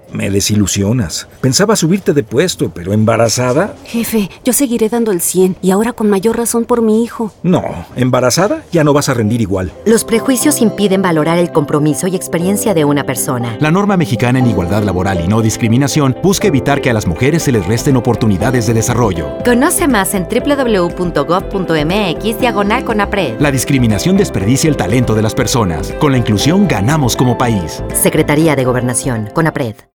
Me desilusionas. Pensaba subirte de puesto, pero ¿embarazada? Jefe, yo seguiré dando el 100 y ahora con mayor razón por mi hijo. No, embarazada ya no vas a rendir igual. Los prejuicios impiden valorar el compromiso y experiencia de una persona. La norma mexicana en igualdad laboral y no discriminación busca evitar que a las mujeres se les resten oportunidades de desarrollo. Conoce más en www.gov.mx/CONAPRED. La discriminación desperdicia el talento de las personas. Con la inclusión ganamos como país. Secretaría de Gobernación, CONAPRED.